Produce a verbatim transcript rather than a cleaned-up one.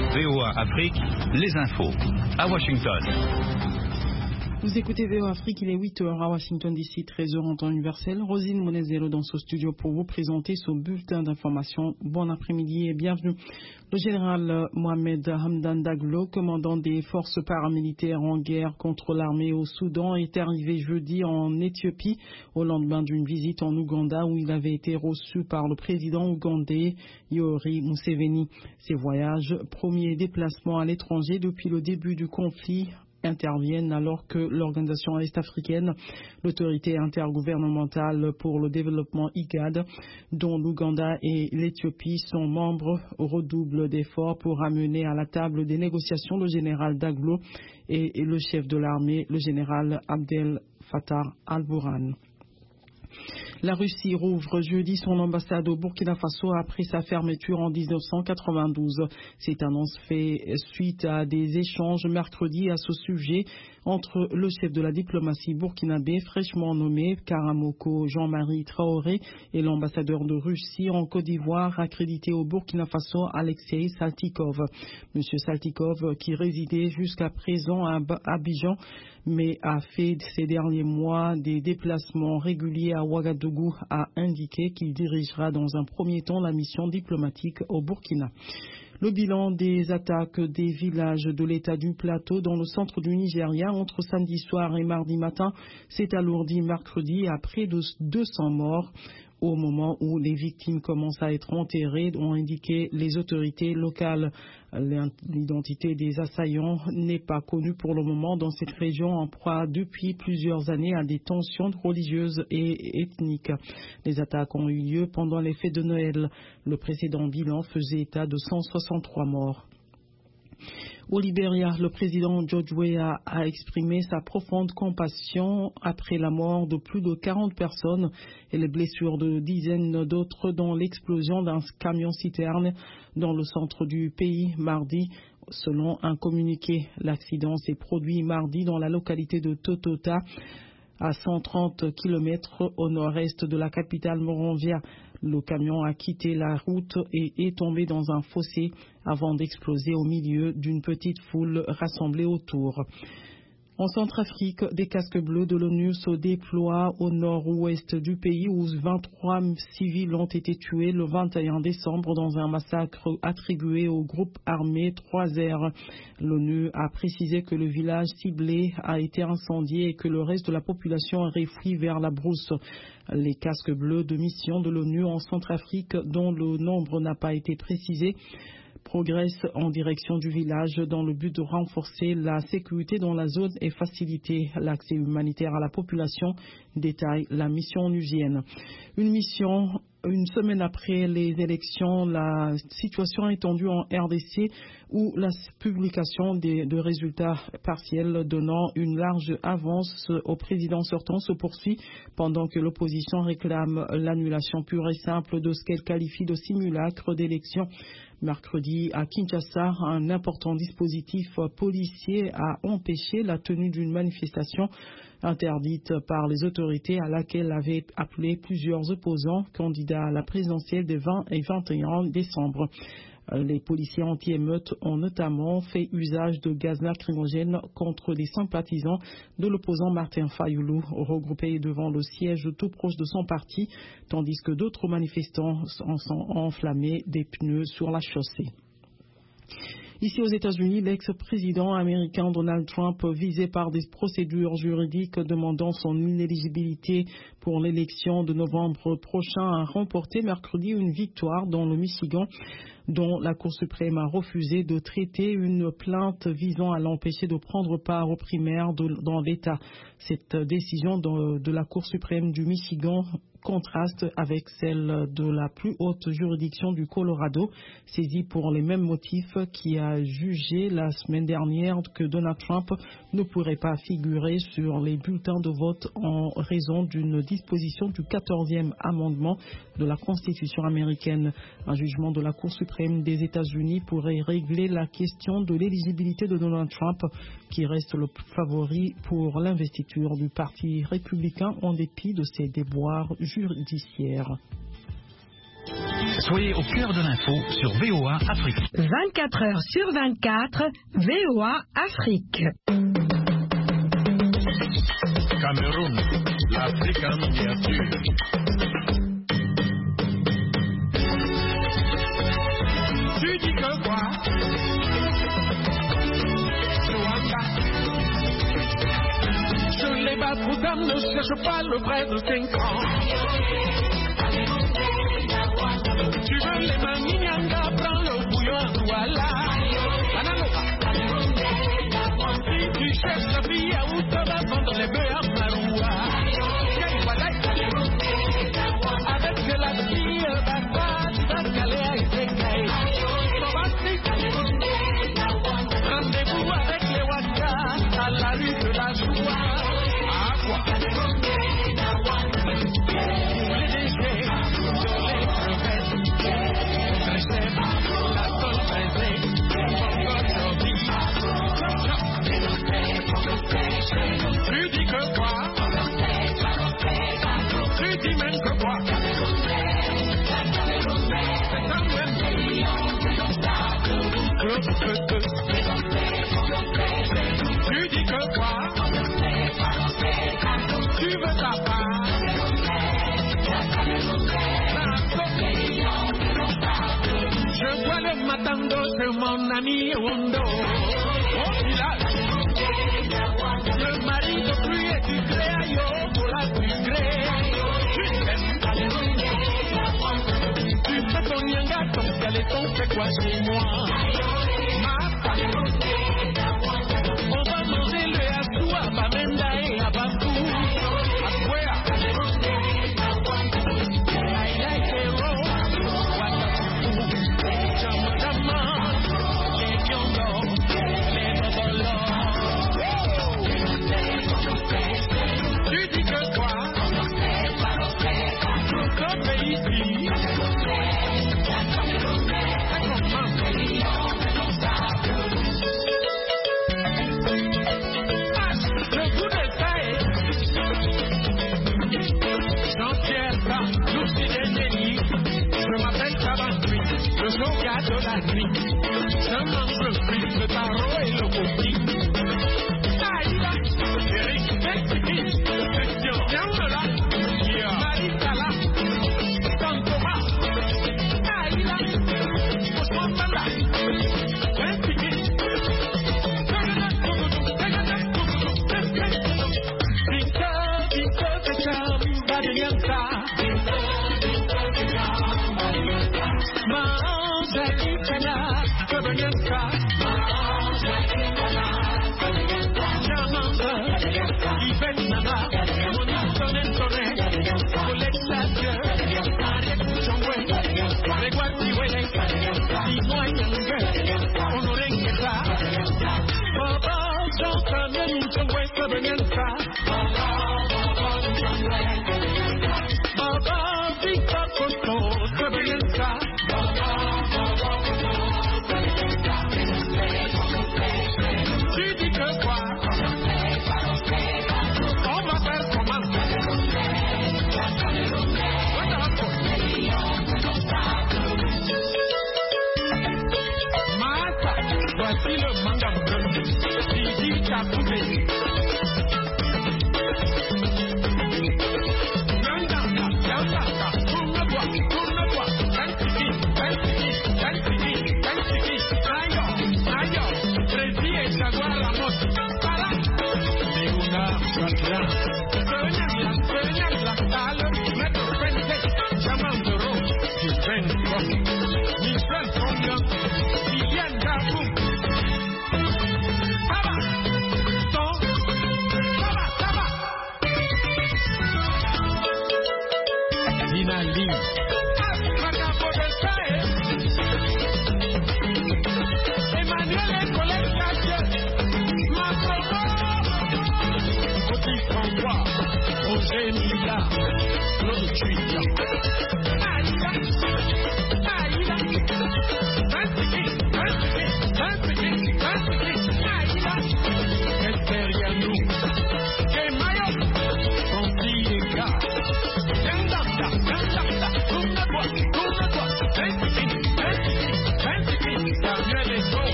V O A Afrique, les infos. À Washington. Vous écoutez V O A Afrique, il est huit heures à Washington D C, treize heures en temps universel. Rosine Monezero dans ce studio pour vous présenter ce bulletin d'information. Bon après-midi et bienvenue. Le général Mohamed Hamdan Daglo, commandant des forces paramilitaires en guerre contre l'armée au Soudan, est arrivé jeudi en Éthiopie au lendemain d'une visite en Ouganda où il avait été reçu par le président ougandais Yoweri Museveni. Ces voyages, premier déplacement à l'étranger depuis le début du conflit, interviennent alors que l'organisation est-africaine, l'autorité intergouvernementale pour le développement I G A D, dont l'Ouganda et l'Éthiopie sont membres, redouble d'efforts pour amener à la table des négociations le général Daglo et le chef de l'armée, le général Abdel Fattah al-Burhan. La Russie rouvre jeudi son ambassade au Burkina Faso après sa fermeture en mille neuf cent quatre-vingt-douze. Cette annonce fait suite à des échanges mercredi à ce sujet entre le chef de la diplomatie burkinabé fraîchement nommé Karamoko Jean-Marie Traoré et l'ambassadeur de Russie en Côte d'Ivoire accrédité au Burkina Faso Alexei Saltykov. Monsieur Saltykov, qui résidait jusqu'à présent à Abidjan, mais a fait ces derniers mois des déplacements réguliers à Ouagadougou, a indiqué qu'il dirigera dans un premier temps la mission diplomatique au Burkina. Le bilan des attaques des villages de l'État du Plateau dans le centre du Nigeria entre samedi soir et mardi matin s'est alourdi mercredi à près de deux cents morts. Au moment où les victimes commencent à être enterrées, ont indiqué les autorités locales. L'identité des assaillants n'est pas connue pour le moment dans cette région en proie depuis plusieurs années à des tensions religieuses et ethniques. Les attaques ont eu lieu pendant les fêtes de Noël. Le précédent bilan faisait état de cent soixante-trois morts. Au Libéria, le président George Weah a exprimé sa profonde compassion après la mort de plus de quarante personnes et les blessures de dizaines d'autres dans l'explosion d'un camion-citerne dans le centre du pays mardi. Selon un communiqué, l'accident s'est produit mardi dans la localité de Totota, à cent trente kilomètres au nord-est de la capitale Monrovia. Le camion a quitté la route et est tombé dans un fossé avant d'exploser au milieu d'une petite foule rassemblée autour. En Centrafrique, des casques bleus de l'ONU se déploient au nord-ouest du pays où vingt-trois civils ont été tués le vingt et un décembre dans un massacre attribué au groupe armé trois R. L'ONU a précisé que le village ciblé a été incendié et que le reste de la population aurait fui vers la brousse. Les casques bleus de mission de l'ONU en Centrafrique, dont le nombre n'a pas été précisé, progresse en direction du village dans le but de renforcer la sécurité dans la zone et faciliter l'accès humanitaire à la population, détaille la mission onusienne. Une mission, une semaine après les élections, la situation est tendue en R D C où la publication des, de résultats partiels donnant une large avance au président sortant se poursuit pendant que l'opposition réclame l'annulation pure et simple de ce qu'elle qualifie de simulacre d'élection. Mercredi, à Kinshasa, un important dispositif policier a empêché la tenue d'une manifestation interdite par les autorités à laquelle avaient appelé plusieurs opposants candidats à la présidentielle des vingt et vingt et un décembre. Les policiers anti-émeutes ont notamment fait usage de gaz lacrymogène contre les sympathisants de l'opposant Martin Fayoulou, regroupés devant le siège tout proche de son parti, tandis que d'autres manifestants ont enflammé des pneus sur la chaussée. Ici aux États-Unis, l'ex-président américain Donald Trump, visé par des procédures juridiques demandant son inéligibilité pour l'élection de novembre prochain, a remporté mercredi une victoire dans le Michigan, dont la Cour suprême a refusé de traiter une plainte visant à l'empêcher de prendre part aux primaires de, dans l'État. Cette décision de, de la Cour suprême du Michigan contraste avec celle de la plus haute juridiction du Colorado, saisie pour les mêmes motifs, qui a jugé la semaine dernière que Donald Trump ne pourrait pas figurer sur les bulletins de vote en raison d'une disposition du quatorzième amendement de la Constitution américaine. Un jugement de la Cour suprême des États-Unis pourrait régler la question de l'éligibilité de Donald Trump, qui reste le favori pour l'investiture du Parti républicain en dépit de ses déboires judiciaires. Soyez au cœur de l'info sur V O A Afrique. vingt-quatre heures sur vingt-quatre, V O A Afrique. Cameroun, l'Afrique en miniature. Tu dis que quoi? Je les bats pour dames, ne cherche pas le vrai de cinq ans. Tu veux les manignanga, prends le bouillon, voilà. Si tu cherches la fille à où tu vas vendre les bœufs à Maroua. Avec la fille bata, tu vas caler à Isengaï. Rendez-vous avec les Waka à la rue de la Joie. À quoi? Pour les déchets, sur les crevettes, très la colle fraisée, tu dis que quoi? Tu dis même que quoi? C'est quand même tu dis que quoi? Tu veux ta part? Je vois le matando de mon ami Wondo au village. Le mari de pluie et du gré à yo pour la du gré. Tu t'aimes. Tu fais ton yanga, ton skeleton fait quoi chez moi? Ma femme. On va manger le yassou à Bamenda et à Bambou. À Kwea. I like the road. Tu dis que quoi? Comme ici. Le coup de taille. Jean-Pierre Bach, l'ours d'Ennélie. Je m'appelle Tabantui, le joga de la nuit. Je mange le fruit, le tarot et le coquille. Eric Belkiki, Christian Yamela, Marita là, San Thomas, Aïla, Ousmane Banda, Belkiki, Binka, Binka, Kacham, Badiyanka, Manja Kikana, Badiyanka, tu dis que quoi? On va faire comment? Mata, voici le manga bleu. Didi Tapoubé.